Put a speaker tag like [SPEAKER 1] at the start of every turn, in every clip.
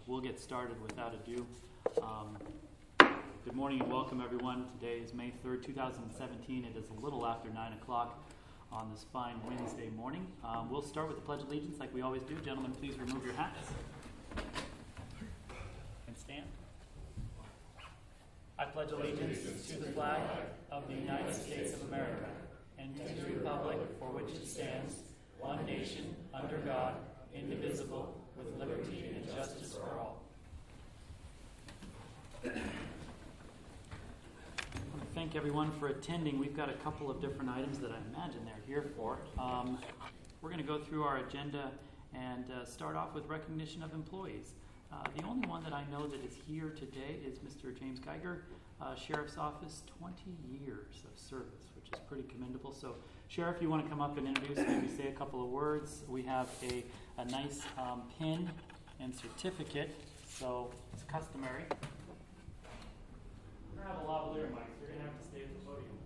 [SPEAKER 1] we'll get started without ado. Good morning and welcome, everyone. Today is May 3rd, 2017. It is a little after 9 o'clock on this fine Wednesday morning. We'll start with the Pledge of Allegiance like we always do. Gentlemen, please remove your hats and stand. I pledge allegiance to the flag of the United States of America and to the republic for which it stands, one nation, under God, indivisible, with liberty and justice for all. I want to thank everyone for attending. We've got a couple of different items that I imagine they're here for. We're going to go through our agenda and start off with recognition of employees. The only one that I know that is here today is Mr. James Geiger, Sheriff's Office, 20 years of service, which is pretty commendable. So, Sheriff, you want to come up and introduce, maybe say a couple of words. We have a nice pin and certificate, so it's customary. We're going to have a lavalier mic. You're going to have to stay at the podium.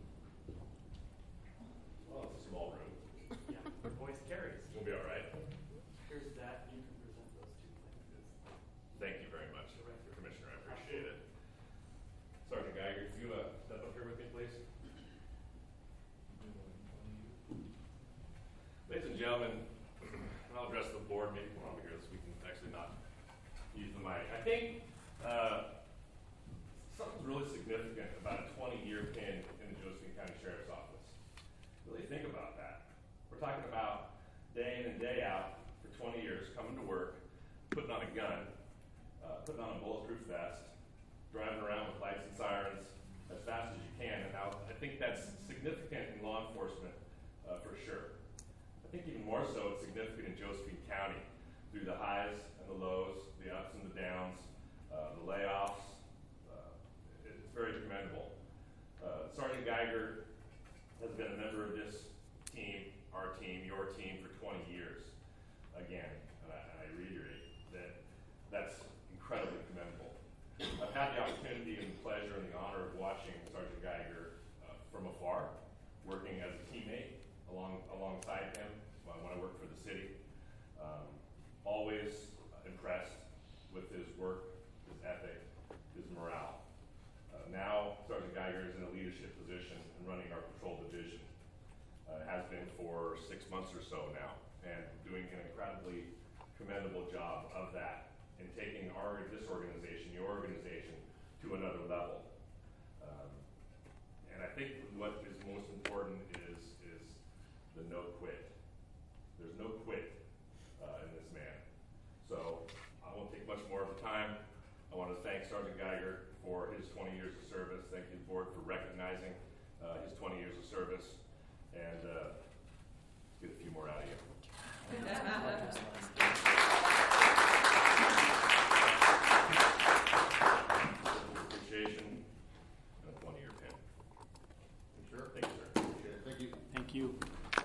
[SPEAKER 2] Well, it's a small room.
[SPEAKER 1] Yeah, your voice carries.
[SPEAKER 2] We'll be all right.
[SPEAKER 1] Here's that. You can present those two things.
[SPEAKER 2] Thank you very much, Commissioner. I appreciate it. Sergeant Geiger, if you step up here with me, please. Ladies and gentlemen, and I'll address the board maybe more over here so we can actually not use the mic. I think something's really significant about a 20-year pin in the Josephine County Sheriff's Office. Really think about that. We're talking about day in and day out for 20 years, coming to work, putting on a gun, putting on a bulletproof vest, driving around with lights and sirens as fast as you can. And now I think that's significant in law enforcement for sure. I think even more so it's significant in Josephine County through the highs and the lows, the ups and the downs, the layoffs. It's very commendable. Sergeant Geiger has been a member of this team, our team, your team, for 20 years. Again, and I reiterate that that's incredibly commendable. I've had the opportunity and the pleasure and the honor of watching Sergeant Geiger from afar, working as a teammate alongside him when I worked for the city. Always impressed with his work, his ethic, his morale. Now, Sergeant Geiger is in a leadership position and running our patrol division. Has been for 6 months or so now, and doing an incredibly commendable job of that in taking this organization, your organization, to another level. And I think what is most important is the no quit. There's no quit in this man. So I won't take much more of the time. I want to thank Sergeant Geiger for his 20 years of service. Thank you, board, for recognizing his 20 years of service. And let's get a few more out of you. Appreciation and a 20-year pin. Sure. Thank you, sir.
[SPEAKER 3] Thank you.
[SPEAKER 1] Thank you.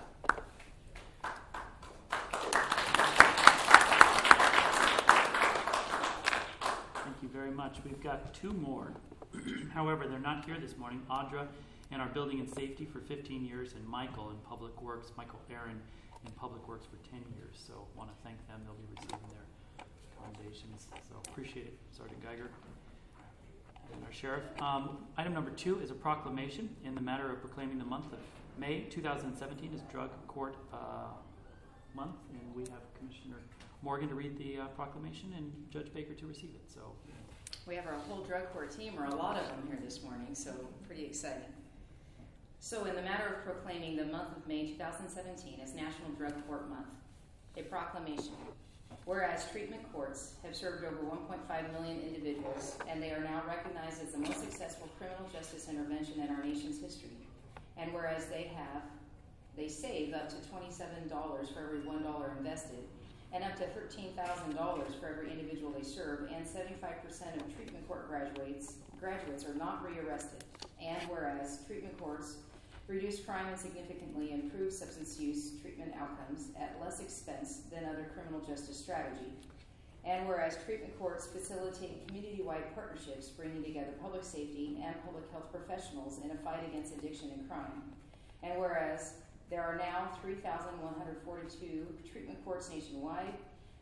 [SPEAKER 1] Thank you very much. We've got two more. However, they're not here this morning. Audra in our building and safety for 15 years, and Michael in public works, Michael Aaron in public works for 10 years. So want to thank them. They'll be receiving their commendations. So appreciate it, Sergeant Geiger and our sheriff. Item number 2 is a proclamation in the matter of proclaiming the month of May 2017 as Drug Court Month, and we have Commissioner Morgan to read the proclamation and Judge Baker to receive it. So
[SPEAKER 4] we have our whole drug court team, or a lot of them here this morning, so pretty exciting. So in the matter of proclaiming the month of May 2017 as National Drug Court Month, a proclamation. Whereas treatment courts have served over 1.5 million individuals, and they are now recognized as the most successful criminal justice intervention in our nation's history. And whereas they save up to $27 for every $1 invested, and up to $13,000 for every individual they serve, and 75% of treatment court graduates are not rearrested. And whereas treatment courts reduce crime and significantly improve substance use treatment outcomes at less expense than other criminal justice strategy. And whereas treatment courts facilitate community-wide partnerships bringing together public safety and public health professionals in a fight against addiction and crime. And whereas there are now 3,142 treatment courts nationwide,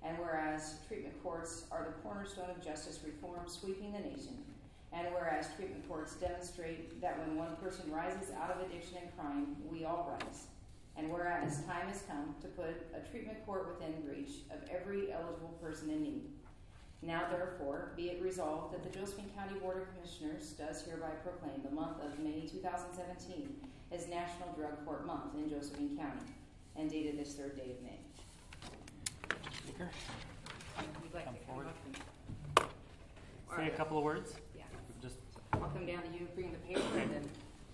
[SPEAKER 4] And whereas treatment courts are the cornerstone of justice reform sweeping the nation, and whereas treatment courts demonstrate that when one person rises out of addiction and crime, we all rise. And whereas time has come to put a treatment court within reach of every eligible person in need. Now therefore, be it resolved that the Josephine County Board of Commissioners does hereby proclaim the month of May 2017 as National Drug Court Month in Josephine County, and dated this 3rd day of May.
[SPEAKER 1] Speaker,
[SPEAKER 4] You'd like
[SPEAKER 1] come
[SPEAKER 4] to
[SPEAKER 1] forward.
[SPEAKER 4] come up and
[SPEAKER 1] Say a couple of words.
[SPEAKER 4] yeah.
[SPEAKER 1] Just
[SPEAKER 4] I'll come down to you, bring the paper, and then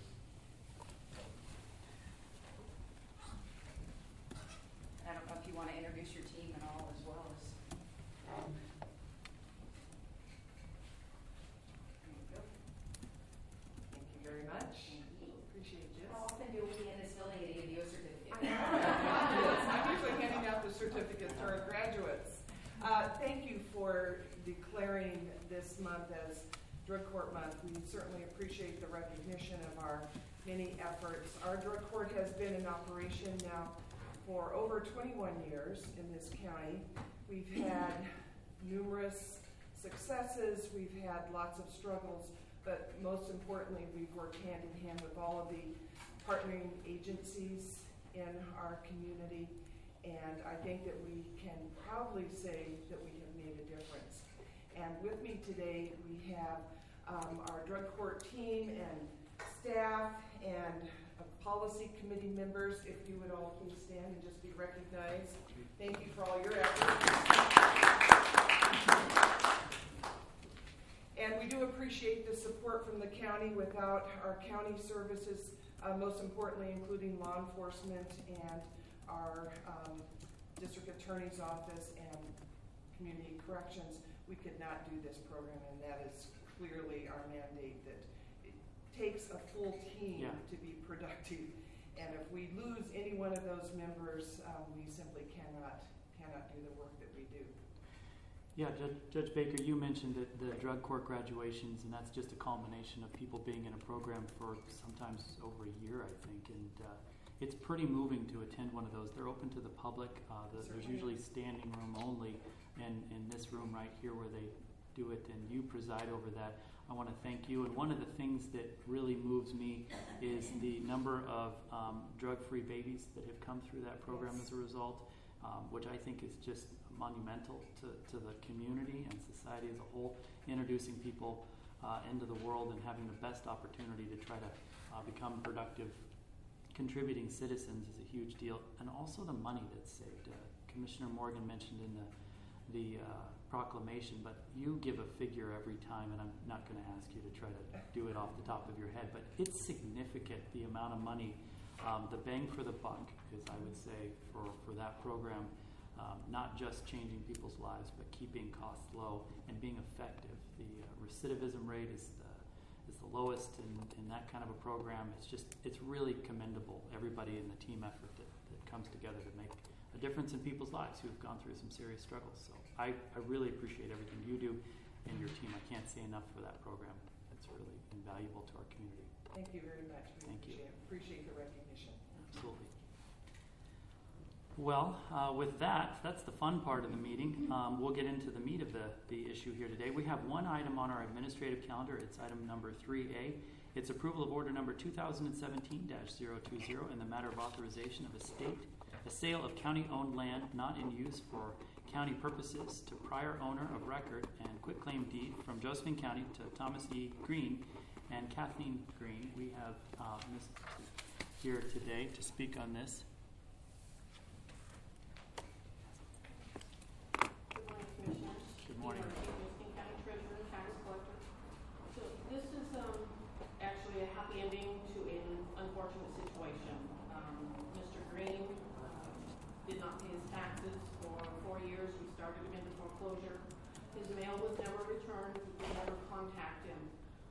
[SPEAKER 4] I don't know if you want to introduce your team and all as well as. There you go.
[SPEAKER 3] Thank you very much. Appreciate you.
[SPEAKER 4] How often do we in this building get to give you a certificate?
[SPEAKER 3] I'm usually handing out the certificates to our graduates. Thank you for declaring this month as Drug Court Month. We certainly appreciate the recognition of our many efforts. Our drug court has been in operation now for over 21 years in this county. We've had numerous successes, we've had lots of struggles, but most importantly, we've worked hand in hand with all of the partnering agencies in our community, and I think that we can proudly say that we have made a difference. And with me today, we have our drug court team and staff and policy committee members. If you would all please stand and just be recognized. Thank you for all your efforts. And we do appreciate the support from the county. Without our county services, most importantly including law enforcement and our district attorney's office and community corrections, we could not do this program, and that is clearly our mandate, that it takes a full team to be productive, and if we lose any one of those members, we simply cannot do the work that we do.
[SPEAKER 1] Yeah, Judge Baker, you mentioned that the drug court graduations, and that's just a culmination of people being in a program for sometimes over a year, I think, and it's pretty moving to attend one of those. They're open to the public. There's usually standing room only, and in this room right here where they do it, and you preside over that. I want to thank you. And one of the things that really moves me is the number of drug-free babies that have come through that program as a result, which I think is just monumental to the community and society as a whole. Introducing people into the world and having the best opportunity to try to become productive, contributing citizens is a huge deal. And also the money that's saved. Commissioner Morgan mentioned in the proclamation, but you give a figure every time, and I'm not going to ask you to try to do it off the top of your head, but it's significant, the amount of money. The bang for the buck is, I would say, for that program, not just changing people's lives, but keeping costs low and being effective. The recidivism rate is the lowest in that kind of a program. It's really commendable, everybody in the team effort that comes together to make a difference in people's lives who have gone through some serious struggles. So I really appreciate everything you do and your team. I can't say enough for that program. It's really invaluable to our community.
[SPEAKER 3] Thank you very much. We appreciate the recognition.
[SPEAKER 1] Absolutely. Well, with that's the fun part of the meeting. We'll get into the meat of the issue here today. We have one item on our administrative calendar. It's item number 3A. It's approval of order number 2017-020 in the matter of authorization of a sale of county-owned land not in use for county purposes to prior owner of record and quitclaim deed from Josephine County to Thomas E. Green and Kathleen Green. We have Ms. here today to speak on this.
[SPEAKER 5] Good morning, Commissioners.
[SPEAKER 1] Good morning.
[SPEAKER 5] Josephine County Treasurer and Tax Collector. So this is actually a happy ending to an unfortunate situation. Mr. Green did not pay his taxes for 4 years. We started him into foreclosure. His mail was never returned. We could never contact him.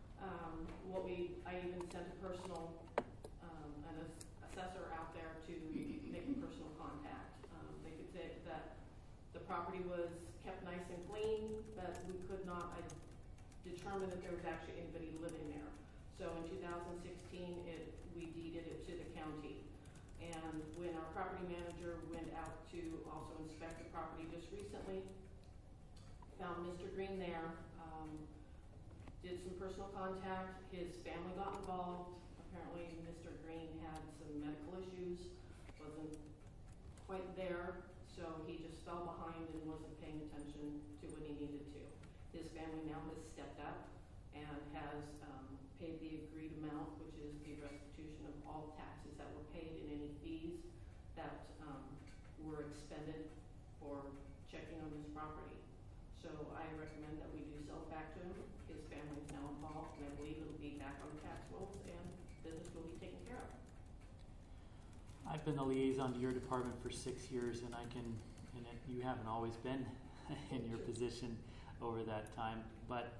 [SPEAKER 5] I even sent a personal an assessor out there to make a personal contact. They could say that the property was kept nice and clean, but we could not determine that there was actually anybody living there. So in 2016, we deeded it to the county. And when our property manager went out to also inspect the property just recently, found Mr. Green there, did some personal contact. His family got involved. Apparently Mr. Green had some medical issues, wasn't quite there, so he just fell behind and wasn't paying attention to what he needed to. His family now has stepped up and has paid the agreed amount, which is the restitution of all taxes that were paid and any fees that were expended for checking on this property. So I recommend that we do sell it back to him. His family is now involved, and I believe it'll be back on the tax rolls, and business will be taken care of.
[SPEAKER 1] I've been the liaison to your department for 6 years, and you haven't always been in your position over that time, but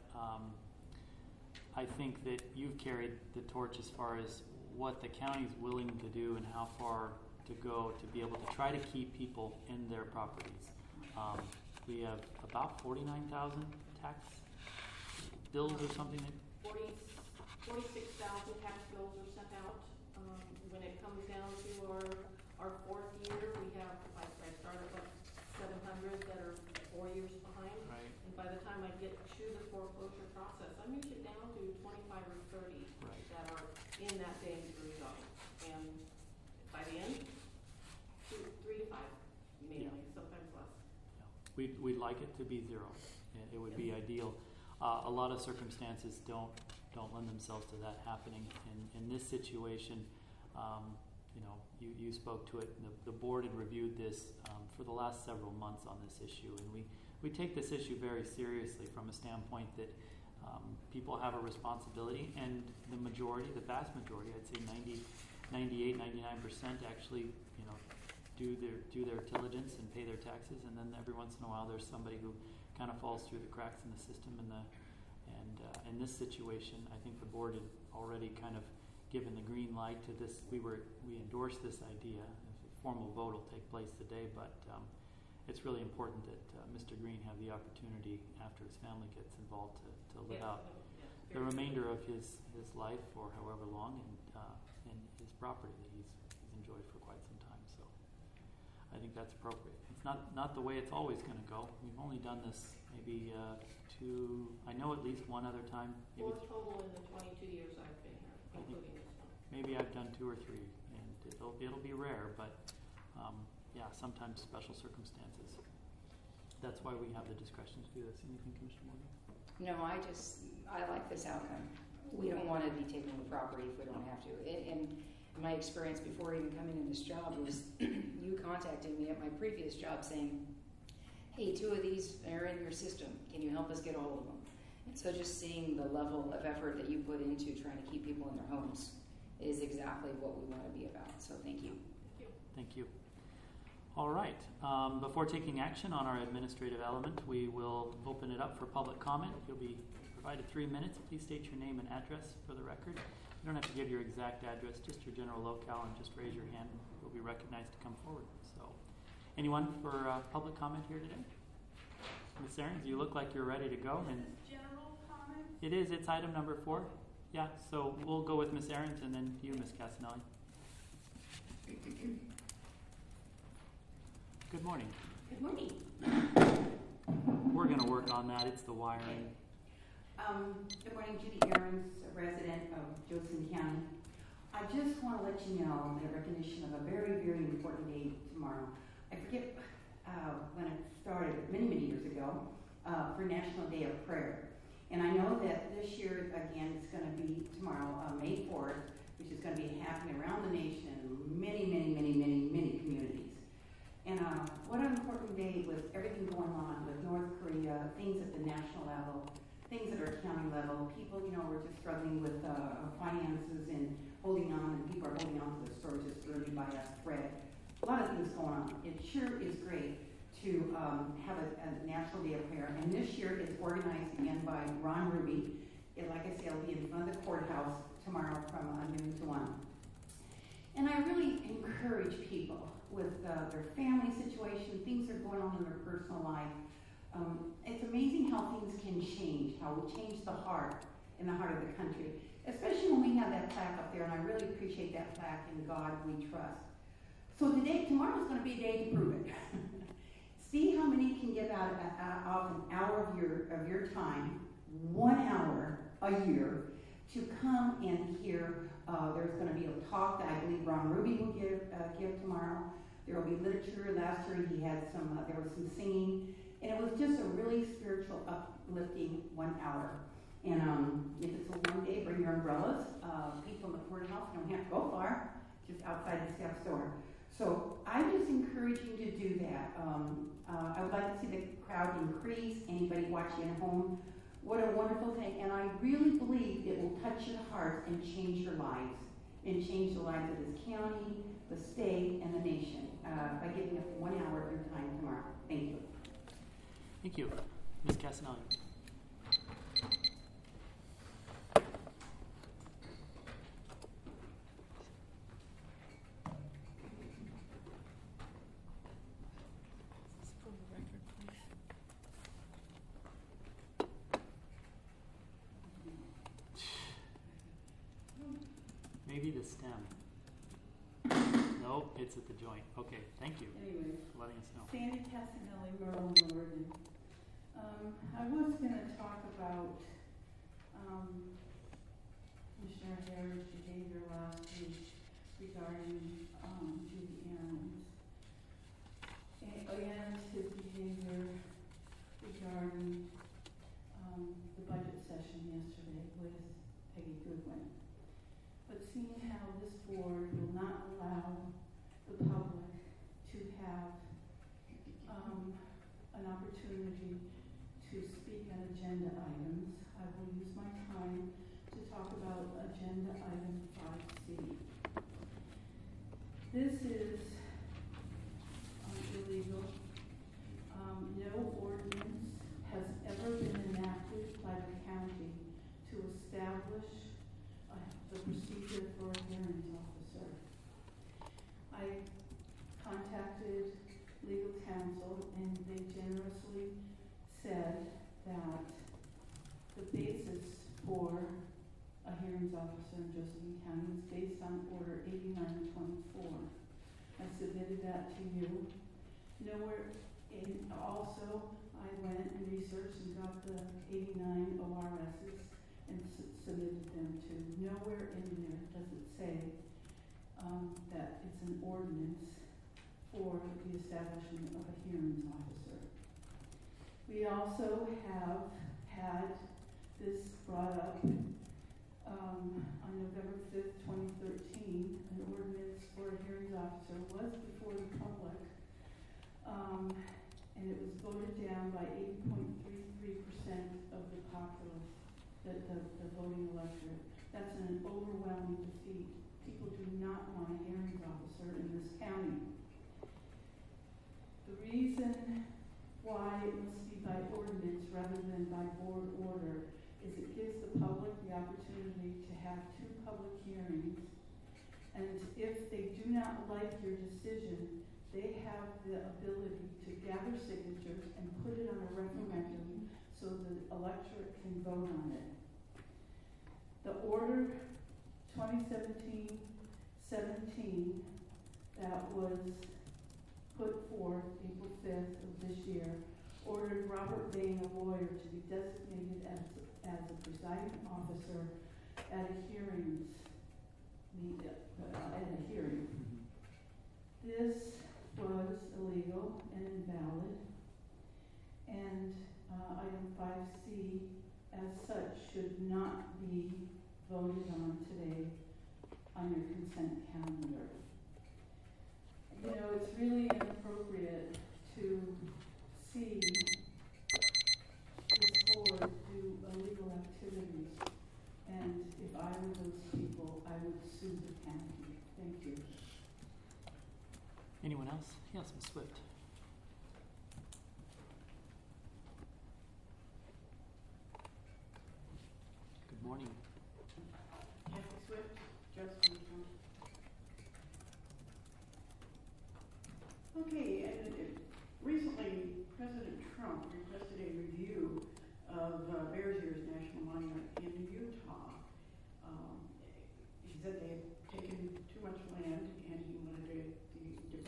[SPEAKER 1] I think that you've carried the torch as far as what the county's willing to do and how far to go to be able to try to keep people in their properties. We have about 49,000 tax bills or something.
[SPEAKER 5] 46,000 tax bills are sent out. When it comes down to our fourth year, we have, I started with 700 that are 4 years behind.
[SPEAKER 1] Right.
[SPEAKER 5] And by the time I get to the foreclosure process, I'm usually down to 25 or 30 that are in that danger zone. And by the end, 3 to 5, mainly, sometimes less.
[SPEAKER 1] Yeah. We'd like it to be zero. It would be ideal. A lot of circumstances don't lend themselves to that happening. In this situation, you spoke to it. The board had reviewed this for the last several months on this issue, and we take this issue very seriously from a standpoint that people have a responsibility, and the vast majority, I'd say 98, 99% actually, do their diligence and pay their taxes, and then every once in a while there's somebody who kind of falls through the cracks in the system. And in this situation, I think the board had already kind of given the green light to this. We endorsed this idea. A formal vote will take place today, but it's really important that Mr. Green have the opportunity after his family gets involved to live out the remainder of his life, or however long, and his property that he's enjoyed for quite some time. So I think that's appropriate. It's not the way it's always going to go. We've only done this maybe I know at least one other time.
[SPEAKER 5] Maybe 4 total in the 22 years I've been here, including this one.
[SPEAKER 1] Maybe I've done 2 or 3, and it'll be rare, but sometimes special circumstances. That's why we have the discretion to do this. Anything, Commissioner Morgan?
[SPEAKER 4] No, I like this outcome. We don't want to be taking the property if we don't have to. And my experience before even coming in this job was you contacted me at my previous job saying, hey, 2 of these are in your system. Can you help us get all of them? And so just seeing the level of effort that you put into trying to keep people in their homes is exactly what we want to be about. So thank you.
[SPEAKER 1] Thank you. All right. Before taking action on our administrative element, we will open it up for public comment. You'll be provided 3 minutes. Please state your name and address for the record. You don't have to give your exact address, just your general locale, and just raise your hand. You'll be recognized to come forward. So, anyone for public comment here today? Ms. Aarons, you look like you're ready to go.
[SPEAKER 6] Is this general comment?
[SPEAKER 1] It is. It's item number 4. Yeah, so we'll go with Ms. Aarons and then you, Ms. Casanelli. Good morning.
[SPEAKER 6] Good morning.
[SPEAKER 1] We're going to work on that. It's the wiring.
[SPEAKER 6] Good morning, Judy Aarons, a resident of Joseph County. I just want to let you know the recognition of a very, very important day tomorrow. I forget when it started, many, many years ago, for National Day of Prayer. And I know that this year, again, it's going to be tomorrow, May 4th, which is going to be happening around the nation in many, many, many, many, many communities. And what an important day with everything going on with North Korea, things at the national level, things at our county level. People, we're just struggling with finances and holding on, and people are holding on to the stores just literally by a thread. A lot of things going on. It sure is great to have a National Day of Prayer. And this year it's organized again by Ron Ruby. Like I said, it'll be in front of the courthouse tomorrow from noon to 1. And I really encourage people with their family situation, things that are going on in their personal life. It's amazing how things can change, how we change the heart in the heart of the country, especially when we have that plaque up there, and I really appreciate that plaque, In God We Trust. So tomorrow's going to be a day to prove it. See how many can give out off an hour of your time, 1 hour a year, to come and hear. There's going to be a talk that I believe Ron Ruby will give tomorrow. There will be literature. Last year he had there was some singing, and it was just a really spiritual, uplifting 1 hour. And if it's a one day, bring your umbrellas. People in the courthouse don't have to go far, just outside the steps door. So I'm just encouraging you to do that. I would like to see the crowd increase. Anybody watching at home, what a wonderful thing. And I really believe it will touch your hearts and change your lives, and change the lives of this county, the state, and the nation by giving us 1 hour of your time tomorrow. Thank you.
[SPEAKER 1] Thank you. Ms. Casanelli. Maybe the stem. Nope, it's at the joint. Okay, thank you
[SPEAKER 7] Anyway,
[SPEAKER 1] for letting us know.
[SPEAKER 7] Sandy Casanelli, Merle, Oregon. I was going to talk about Commissioner Harris' behavior last week regarding Judy Aarons. And his behavior regarding the budget session yesterday with Peggy Goodwin. But seeing how this board will not allow the public to have an opportunity to speak on agenda items, I will use my time to talk about agenda item 5C. This is illegal. No ordinance has ever been enacted by the county to establish the procedure for a hearings officer. I contacted legal counsel, and they generously said that the basis for a hearings officer in Josephine County is based on Order 8924. I submitted that to you. Also, I went and researched and got the 89 ORSs and submitted them to. Nowhere in there does it say that it's an ordinance for the establishment of a hearings officer. We also have had this brought up on November 5th, 2013. An ordinance for a hearings officer was before the public, and it was voted down by 80.33% of the populace, the voting electorate. That's an overwhelming defeat. People do not want a hearings officer in this county. The reason why it must be by ordinance rather than by board order is it gives the public the opportunity to have 2 public hearings, and if they do not like your decision, they have the ability to gather signatures and put it on a referendum so the electorate can vote on it. The order 2017-17 that was put forth April 5th of this year ordered Robert Bain, a lawyer, to be designated as a presiding officer at a hearing. This was illegal and invalid, and item 5C as such should not be voted on today on your consent calendar. You know, it's really inappropriate to see this board do illegal activities, and if I were those people, I would sue the county. Thank you.
[SPEAKER 1] Anyone else? Yes, Ms. Swift. Good morning.
[SPEAKER 7] Kathy Swift, Jefferson County. Okay, recently President Trump requested a review of Bears Ears National Monument in Utah. He said they had taken too much land and he wanted the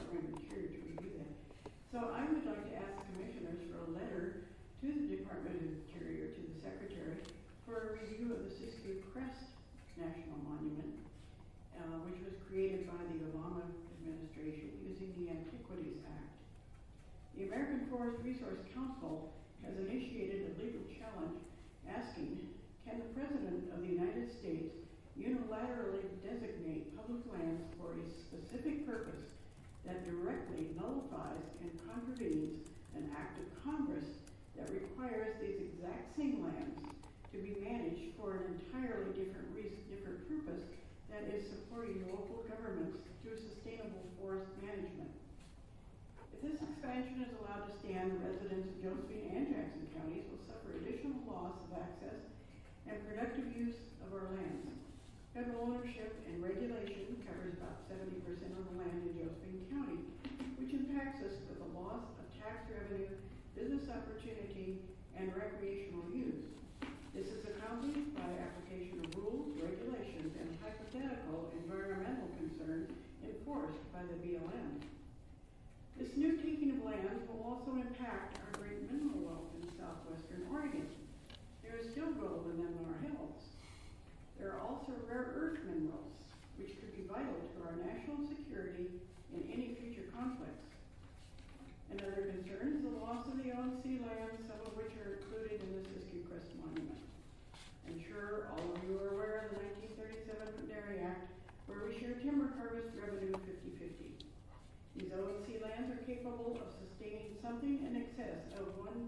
[SPEAKER 7] National Monument, which was created by the Obama administration using the Antiquities Act. The American Forest Resource Council has initiated a legal challenge asking, can the President of the United States unilaterally designate public lands for a specific purpose that directly nullifies and contravenes an act of Congress that requires these exact same lands to be managed for an entirely different purpose that is supporting local governments through sustainable forest management? If this expansion is allowed to stand, residents of Josephine and Jackson counties will suffer additional loss of access and productive use of our lands. Federal ownership and regulation covers about 70% of the land in Josephine County, which impacts us with a loss of tax revenue, business opportunity, and recreational use. This is accompanied by application of rules, regulations, and hypothetical environmental concerns enforced by the BLM. This new taking of lands will also impact our great mineral wealth in southwestern Oregon. There is still gold in them in our hills. There are also rare earth minerals, which could be vital to our national security in any future conflicts. Another concern is the loss of the ONC lands, some of which are included in the Siskiyou Crest Monument. I'm sure all of you are aware of the 1937 Dairy Act, where we share timber harvest revenue 50-50. These ONC lands are capable of sustaining something in excess of 1.2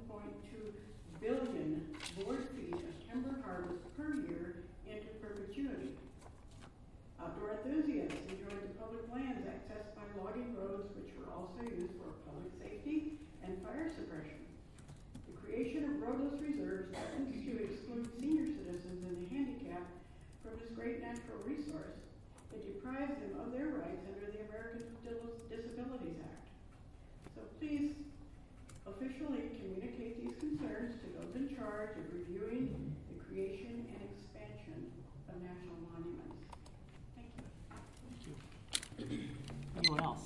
[SPEAKER 7] billion board feet of timber harvest per year into perpetuity. Outdoor enthusiasts enjoyed the public lands accessed by logging roads, which were also used for public safety and fire suppression. The creation of roadless reserves threatens to exclude senior citizens and the handicapped from this great natural resource. It deprives them of their rights under the American Disabilities Act. So please officially communicate these concerns to those in charge of reviewing the creation and expansion of national monuments. Thank you.
[SPEAKER 1] Thank you. Anyone else?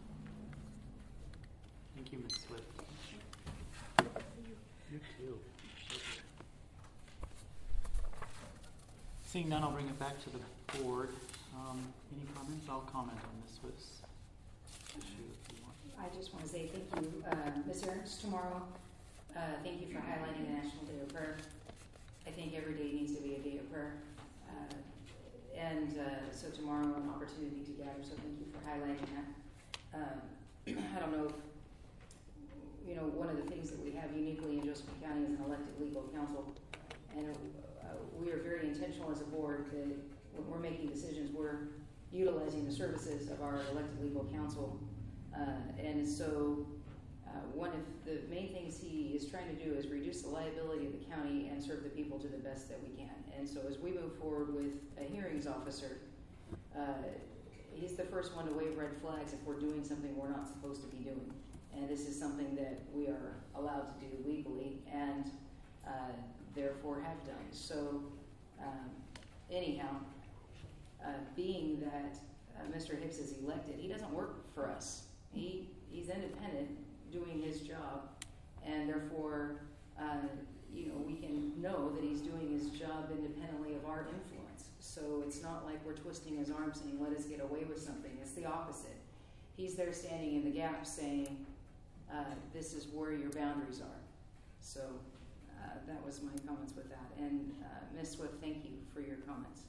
[SPEAKER 1] Thank you, Ms. Swift. You too. Seeing none, I'll bring it back to the board. Any comments? I'll comment on Ms. Swift's issue if you want.
[SPEAKER 4] I just want to say thank you, Ms. Ernst, tomorrow. Thank you for highlighting the National Day of Prayer. I think every day needs to be a day of prayer. So tomorrow, an opportunity to gather, so thank you for highlighting that. I don't know if, one of the things that we have uniquely in Josephine County is an elected legal counsel. And we are very intentional as a board that when we're making decisions, we're utilizing the services of our elected legal counsel. And so one of the main things he is trying to do is reduce the liability of the county and serve the people to the best that we can. And so as we move forward with a hearings officer, he's the first one to wave red flags if we're doing something we're not supposed to be doing. And this is something that we are allowed to do legally and therefore have done. So anyhow, being that Mr. Hicks is elected, he doesn't work for us. He's independent doing his job, and therefore we can know that he's doing his job independently of our influence. So it's not like we're twisting his arm saying, let us get away with something. It's the opposite. He's there standing in the gap saying, this is where your boundaries are. So that was my comments with that. And Ms. Swift, thank you for your comments.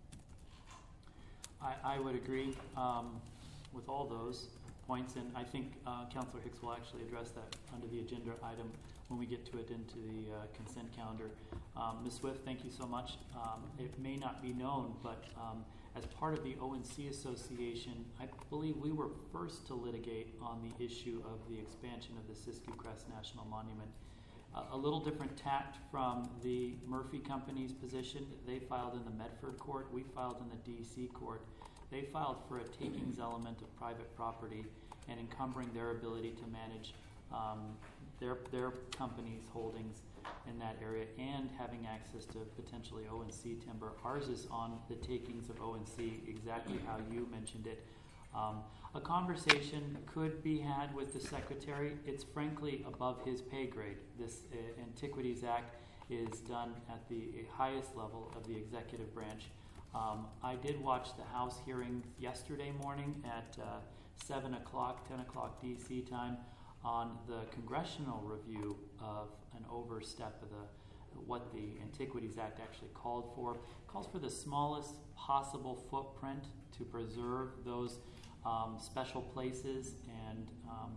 [SPEAKER 1] I would agree with all those points, and I think Councilor Hicks will actually address that under the agenda item when we get to it into the consent calendar. Ms. Swift, thank you so much. It may not be known, but as part of the ONC Association, I believe we were first to litigate on the issue of the expansion of the Siskiyou Crest National Monument. A little different tact from the Murphy Company's position. They filed in the Medford court. We filed in the D.C. court. They filed for a takings element of private property and encumbering their ability to manage their company's holdings in that area and having access to potentially ONC timber. Ours is on the takings of ONC, exactly how you mentioned it. A conversation could be had with the Secretary. It's frankly above his pay grade. This Antiquities Act is done at the highest level of the executive branch. I did watch the House hearing yesterday morning at 7 o'clock, 10 o'clock DC time on the congressional review of an overstep of what the Antiquities Act actually called for. It calls for the smallest possible footprint to preserve those special places and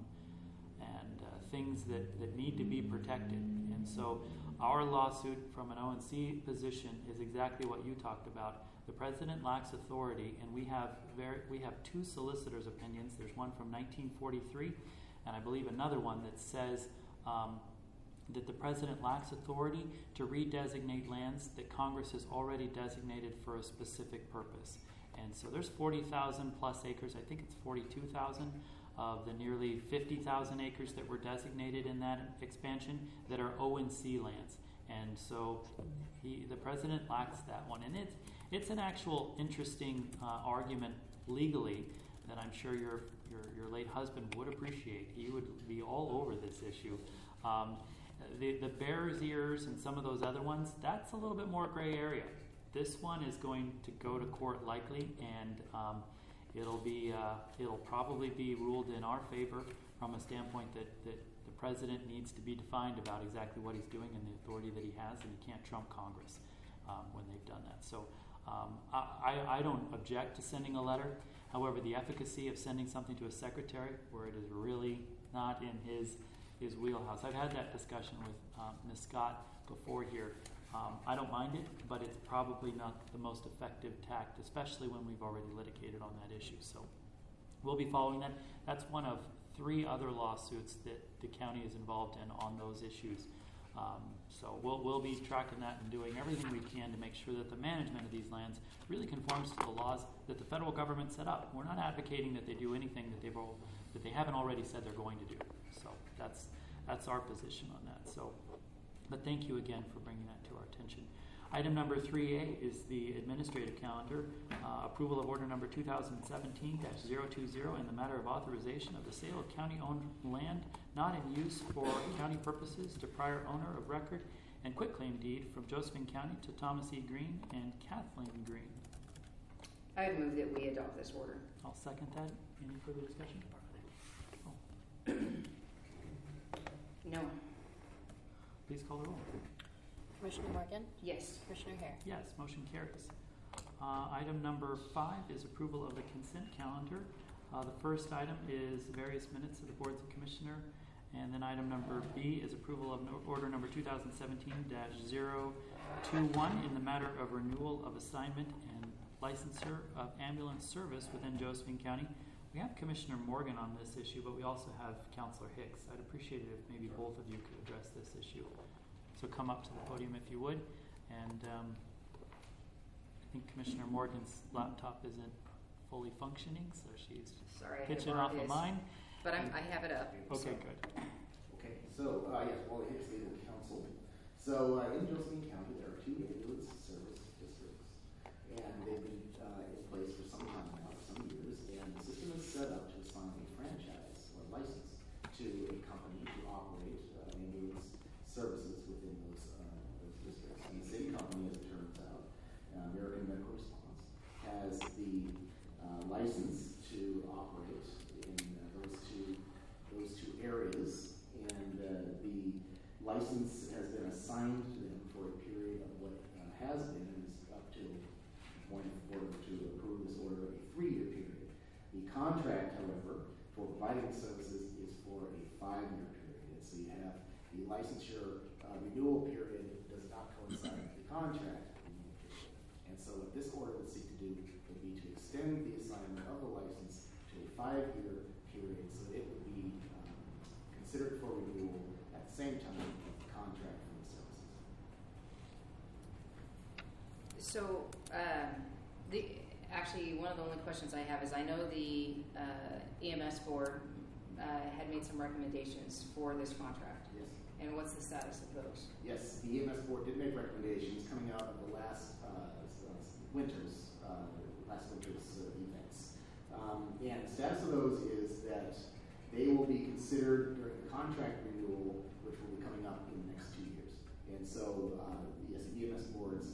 [SPEAKER 1] things that need to be protected. And so our lawsuit from an ONC position is exactly what you talked about. The president lacks authority, and we have two solicitors' opinions. There's one from 1943, and I believe another one that says that the president lacks authority to redesignate lands that Congress has already designated for a specific purpose. And so there's 40,000 plus acres. I think it's 42,000 of the nearly 50,000 acres that were designated in that expansion that are ONC lands. And so the president lacks that one. And it's an actual interesting argument legally that I'm sure your late husband would appreciate. He would be all over this issue. The Bears Ears and some of those other ones, that's a little bit more gray area. This one is going to go to court likely, and it'll probably be ruled in our favor from a standpoint that the president needs to be defined about exactly what he's doing and the authority that he has, and he can't trump Congress when they've done that. So I don't object to sending a letter. However, the efficacy of sending something to a secretary where it is really not in his wheelhouse. I've had that discussion with Ms. Scott before here. I don't mind it, but it's probably not the most effective tact, especially when we've already litigated on that issue. So we'll be following that. That's one of 3 other lawsuits that the county is involved in on those issues. So we'll be tracking that and doing everything we can to make sure that the management of these lands really conforms to the laws that the federal government set up. We're not advocating that they do anything that they haven't already said they're going to do. So that's our position on that. So, but thank you again for bringing that to our attention. Item number 3A is the administrative calendar, approval of order number 2017-020 in the matter of authorization of the sale of county-owned land not in use for county purposes to prior owner of record and quitclaim deed from Josephine County to Thomas E. Green and Kathleen Green.
[SPEAKER 4] I would move that we adopt this order.
[SPEAKER 1] I'll second that. Any further discussion?
[SPEAKER 4] No.
[SPEAKER 1] Please call the roll.
[SPEAKER 8] Commissioner Morgan?
[SPEAKER 4] Yes.
[SPEAKER 8] Commissioner Hare?
[SPEAKER 1] Yes, motion carries. Item number 5 is approval of the consent calendar. The first item is various minutes of the boards of commissioner, and then item number B is approval of order number 2017-021 in the matter of renewal of assignment and licensure of ambulance service within Josephine County. We have Commissioner Morgan on this issue, but we also have Councilor Hicks. I'd appreciate it if maybe both of you could address this issue. So come up to the podium if you would. And I think Commissioner Morgan's laptop isn't fully functioning, so she's pitching off of mine.
[SPEAKER 4] But I have it up.
[SPEAKER 1] Okay, good.
[SPEAKER 9] Okay, so yes, Wally Hicks, legal counsel. So in Josephine County, there are 2 ambulance service districts, and they've been in place for some time now, for some years, and the system is set up to assign a franchise or license to a company to operate ambulance services within those districts. And the same company, as it turns out, American Medical Response, has the license to operate in those two areas, and the license has been assigned to them for a period of what has been, and is up to the point of order to approve this order, a 3-year period. The contract, however, for providing services is for a 5-year period. So you have the licensure renewal period does not coincide with the contract renewal period. And so what this order would seek to do would be to extend the assignment of the license to a 5-year period so that it would be considered for renewal at the same time as the contract for the services.
[SPEAKER 4] So, actually, one of the only questions I have is I know the EMS board had made some recommendations for this contract.
[SPEAKER 9] Yes.
[SPEAKER 4] And what's the status of those?
[SPEAKER 9] Yes, the EMS board did make recommendations coming out of the last winter's events. And the status of those is that they will be considered during the contract renewal, which will be coming up in the next 2 years. And so, yes, the EMS board's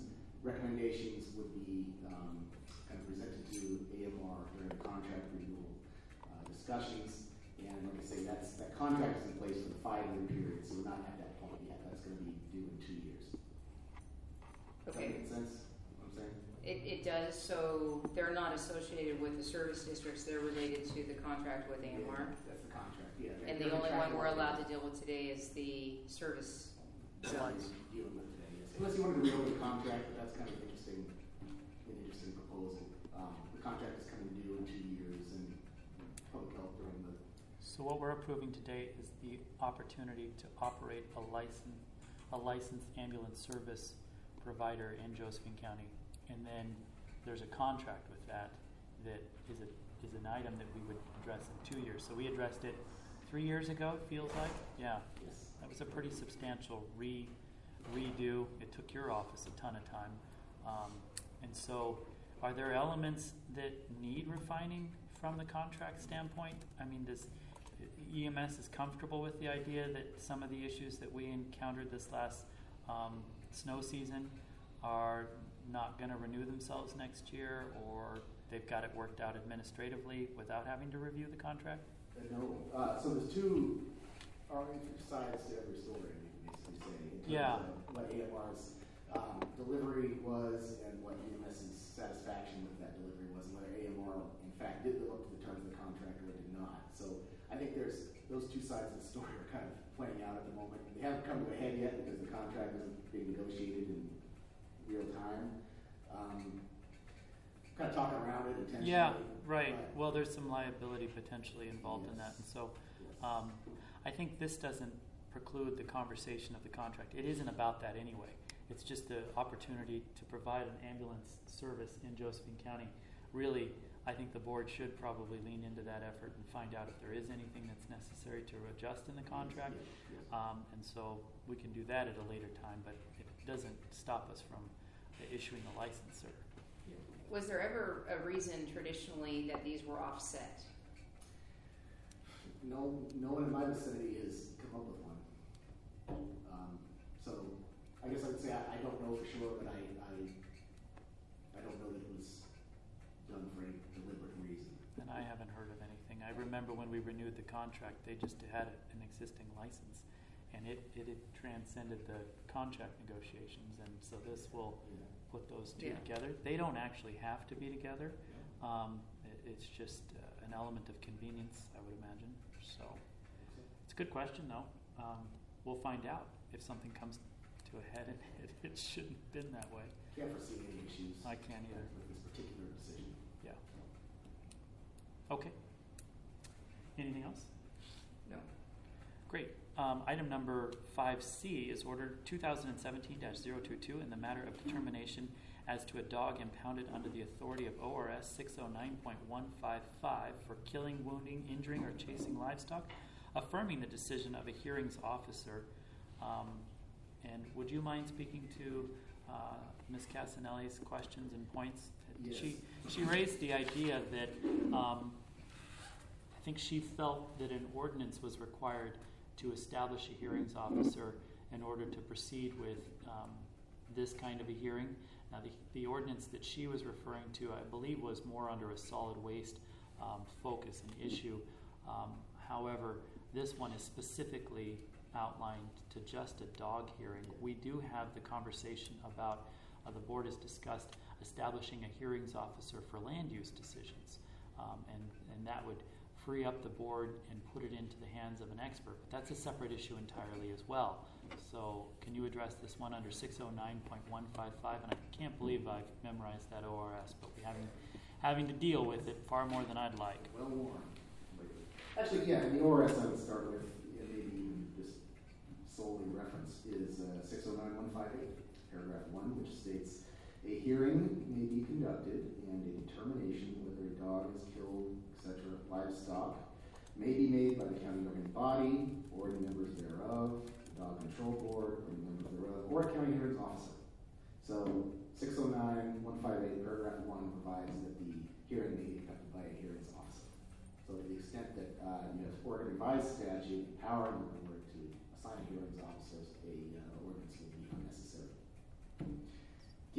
[SPEAKER 9] recommendations would be kind of presented to AMR during the contract renewal discussions. And like I say, that contract is in place for the 5-year period, so we're not at that point yet. That's going to be due in 2 years. Does that make sense? What I'm saying?
[SPEAKER 4] It does. So they're not associated with the service districts. They're related to the contract with AMR.
[SPEAKER 9] That's the contract. Yeah.
[SPEAKER 4] And the only one we're allowed to deal with today is the service zones.
[SPEAKER 9] Dealing with today, yes. Unless you wanted to reopen the contract, but that's kind of an interesting proposal. The contract is coming due in 2 years, and public health during the.
[SPEAKER 1] So what we're approving today is the opportunity to operate a licensed ambulance service provider in Josephine County, and then there's a contract with that is an item that we would address in 2 years. So we addressed it 3 years ago. It feels like, yeah.
[SPEAKER 9] Yes.
[SPEAKER 1] That was a pretty substantial redo. It took your office a ton of time, and so are there elements that need refining from the contract standpoint? I mean, does EMS is comfortable with the idea that some of the issues that we encountered this last snow season are not going to renew themselves next year, or they've got it worked out administratively without having to review the contract?
[SPEAKER 9] No. So there's two sides to every story, you can basically say. In terms of what AMR's delivery was and what EMS's satisfaction with that delivery was, and whether AMR, in fact, did live up to the terms of the contract or did not. So I think there's those two sides of the story are kind of playing out at the moment. They haven't come to a head yet because the contract isn't being negotiated in real time. Kind of talking around it intentionally.
[SPEAKER 1] Yeah, right. Well, there's some liability potentially involved in that, and so I think this doesn't preclude the conversation of the contract. It isn't about that anyway. It's just the opportunity to provide an ambulance service in Josephine County. Really, I think the board should probably lean into that effort and find out if there is anything that's necessary to adjust in the contract. And so we can do that at a later time, but it doesn't stop us from issuing a license.
[SPEAKER 4] Was there ever a reason traditionally that these were offset?
[SPEAKER 9] No one in my vicinity has come up with one. So I guess I would say I don't know for sure, but I don't know that it was done for any deliberate reason.
[SPEAKER 1] And I haven't heard of anything. I remember when we renewed the contract, they just had an existing license, and it had transcended the contract negotiations, and so this will put those two together. They don't actually have to be together. It's just an element of convenience, I would imagine. So it's a good question, though. We'll find out if something comes to a head, and it shouldn't have been that way.
[SPEAKER 9] Can't foresee any issues.
[SPEAKER 1] I can't either.
[SPEAKER 9] With this particular decision.
[SPEAKER 1] Yeah. Okay. Anything else?
[SPEAKER 4] No.
[SPEAKER 1] Great. Item number 5C is order 2017-022 in the matter of determination as to a dog impounded under the authority of ORS 609.155 for killing, wounding, injuring, or chasing livestock, affirming the decision of a hearings officer. And would you mind speaking to Ms. Casanelli's questions and points?
[SPEAKER 9] Yes.
[SPEAKER 1] She raised the idea that I think she felt that an ordinance was required to establish a hearings officer in order to proceed with this kind of a hearing. Now, the ordinance that she was referring to, I believe, was more under a solid waste focus and issue. However, this one is specifically outlined to just a dog hearing. We do have the conversation about, the board has discussed establishing a hearings officer for land use decisions, and that would free up the board and put it into the hands of an expert. But that's a separate issue entirely as well. So can you address this one under 609.155? And I can't believe I've memorized that ORS, but we're having to deal with it far more than I'd like.
[SPEAKER 9] Well worn. Actually, yeah, in the ORS I would start with, and maybe even just solely reference, is 609.158, paragraph 1, which states, a hearing may be conducted and a determination whether a dog is killed, etc., livestock, may be made by the county governing body or the members thereof, the dog control board or the members thereof, or a county hearings officer. So 609.158, paragraph 1 provides that the hearing may be conducted by a hearings officer. So to the extent that you have Oregon revised statute empowering the board to assign hearings officers, a ordinance will be unnecessary. Keep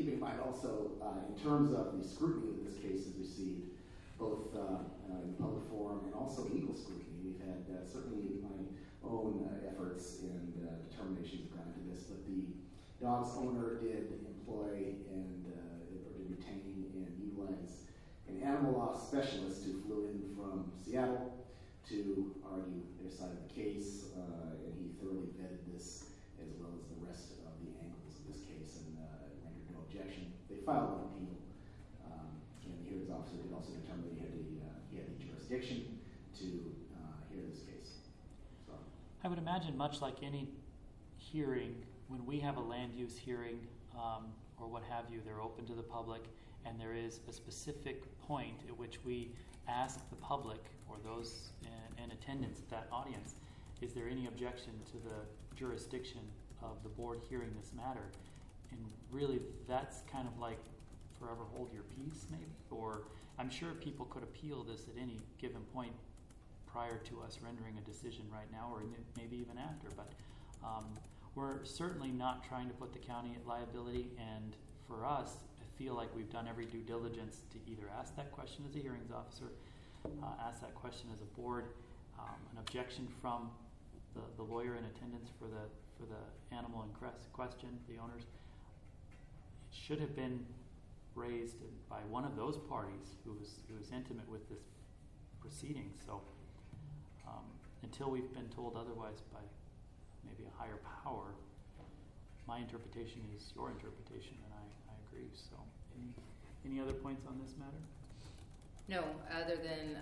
[SPEAKER 9] keeping in mind also, in terms of the scrutiny that this case has received, both in the public forum and also legal scrutiny, we've had certainly my own efforts and determinations have gone into this, but the dog's owner did employ and or did retain and utilize an animal law specialist who flew in from Seattle to argue their side of the case, and he thoroughly vetted this as well as the rest of the angles of this case and rendered no objection. They filed an appeal, and the hearings officer did also determine that he had the jurisdiction to hear this case. So,
[SPEAKER 1] I would imagine, much like any hearing, when we have a land use hearing or what have you, they're open to the public, and there is a specific point at which we ask the public or those in attendance at that audience, is there any objection to the jurisdiction of the board hearing this matter? And really, that's kind of like forever hold your peace, maybe? Or I'm sure people could appeal this at any given point prior to us rendering a decision right now, or maybe even after. But we're certainly not trying to put the county at liability, and for us, I feel like we've done every due diligence to either ask that question as a hearings officer, ask that question as a board, an objection from the lawyer in attendance for the animal in question, the owners. It should have been raised by one of those parties who was intimate with this proceeding. So until we've been told otherwise by maybe a higher power, my interpretation is your interpretation, and I agree. So any other points on this matter?
[SPEAKER 4] No, other than,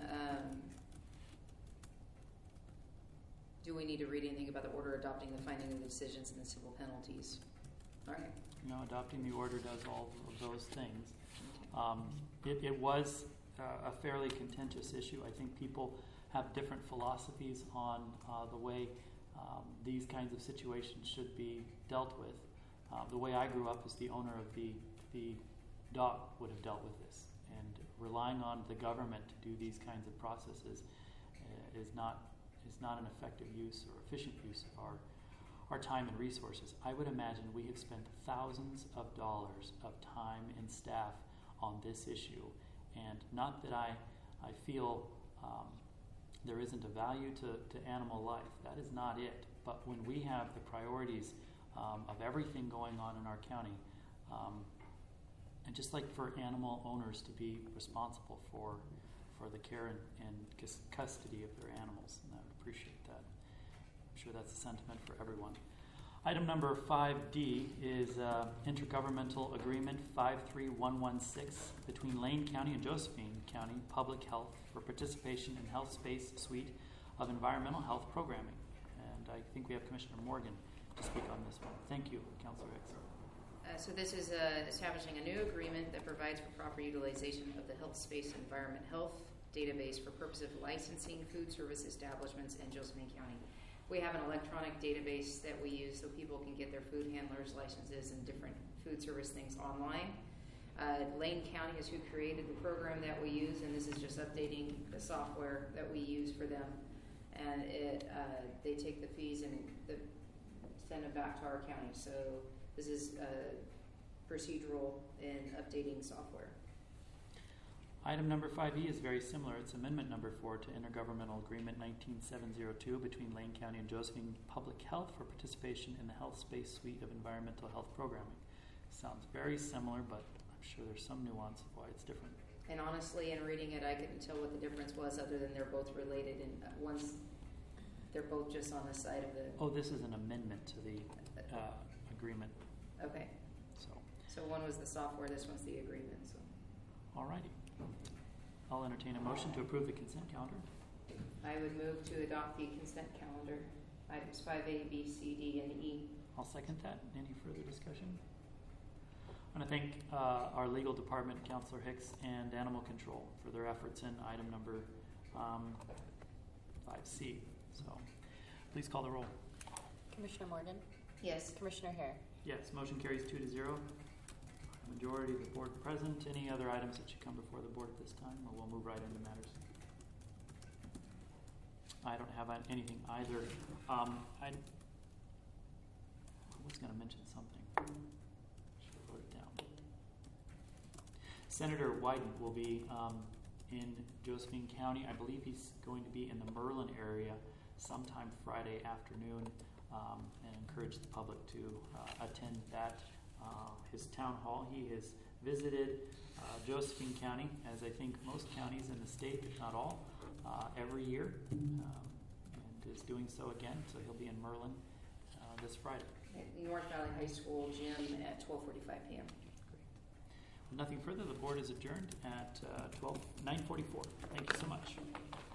[SPEAKER 4] do we need to read anything about the order adopting the finding of the decisions and the civil penalties? All right.
[SPEAKER 1] No, adopting the order does all of those things. It was a fairly contentious issue. I think people have different philosophies on the way these kinds of situations should be dealt with. The way I grew up as the owner of the dog would have dealt with this, and relying on the government to do these kinds of processes is not an effective use or efficient use of our time and resources. I would imagine we have spent thousands of dollars of time and staff on this issue, and not that I feel there isn't a value to animal life. That is not it. But when we have the priorities of everything going on in our county, and just like for animal owners to be responsible for the care and custody of their animals, and I would appreciate that. I'm sure that's a sentiment for everyone. Item number 5D is Intergovernmental Agreement 53116 between Lane County and Josephine County Public Health for participation in Health Space Suite of Environmental Health Programming. And I think we have Commissioner Morgan to speak on this one. Thank you, Councilor Hicks.
[SPEAKER 4] So this is establishing a new agreement that provides for proper utilization of the Health Space Environment Health database for purpose of licensing food service establishments in Josephine County. We have an electronic database that we use so people can get their food handlers licenses and different food service things online. Lane County is who created the program that we use, and this is just updating the software that we use for them. And they take the fees and send them back to our county. So this is procedural in updating software.
[SPEAKER 1] Item number 5E is very similar. It's Amendment number 4 to Intergovernmental Agreement 19702 between Lane County and Josephine Public Health for participation in the Health Space Suite of Environmental Health Programming. Sounds very similar, but I'm sure there's some nuance of why it's different.
[SPEAKER 4] And honestly, in reading it, I couldn't tell what the difference was other than they're both related, and they're both just on the side of the...
[SPEAKER 1] Oh, this is an amendment to the agreement.
[SPEAKER 4] Okay. So one was the software, this one's the agreement. So.
[SPEAKER 1] All righty. I'll entertain a motion to approve the consent calendar.
[SPEAKER 4] I would move to adopt the consent calendar, items 5A, B, C, D, and E.
[SPEAKER 1] I'll second that. Any further discussion? I want to thank our legal department, Councilor Hicks, and Animal Control for their efforts in item number 5C. So please call the roll.
[SPEAKER 8] Commissioner Morgan?
[SPEAKER 4] Yes.
[SPEAKER 8] Commissioner Hare?
[SPEAKER 1] Yes, motion carries 2-0. Majority of the board present. Any other items that should come before the board at this time, or we'll move right into matters? I don't have anything either. I was going to mention something. Should have wrote it down. Senator Wyden will be in Josephine County. I believe he's going to be in the Merlin area sometime Friday afternoon, and encourage the public to attend that. His town hall. He has visited Josephine County, as I think most counties in the state, if not all, every year, and is doing so again. So he'll be in Merlin this Friday.
[SPEAKER 4] At North Valley High School gym at 12:45 p.m.
[SPEAKER 1] With nothing further, the board is adjourned at 9:44. Thank you so much.